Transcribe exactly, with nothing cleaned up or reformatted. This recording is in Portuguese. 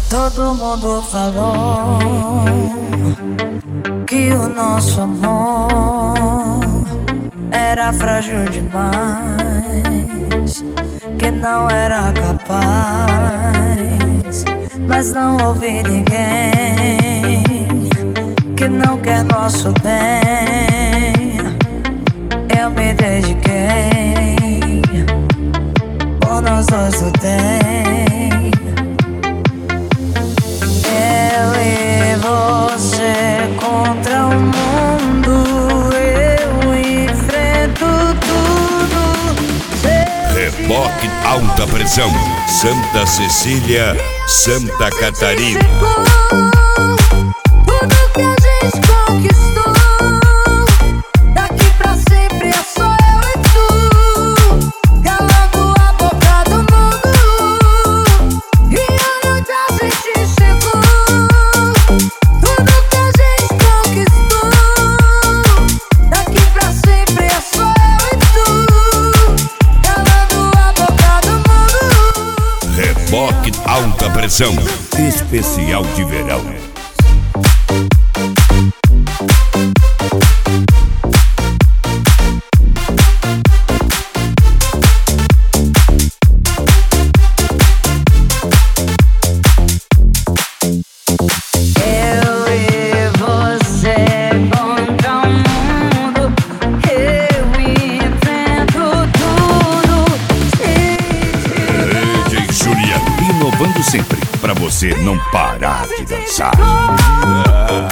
Todo mundo falou que o nosso amor era frágil demais, que não era capaz. Mas não ouvi ninguém que não quer nosso bem. Eu me dediquei, por nós dois lutei. Eu e você contra o mundo, eu enfrento tudo. Reboque Alta Pressão, Santa Cecília, Santa Catarina. Tudo que a gente conquistou, daqui pra sempre é só eu e tu, calando a boca do mundo. E onde a gente chegou, tudo que a gente conquistou, daqui pra sempre é só eu e tu, calando a boca do mundo. Reboque Alta Pressão, especial de verão. Inovando sempre, pra você não parar de dançar.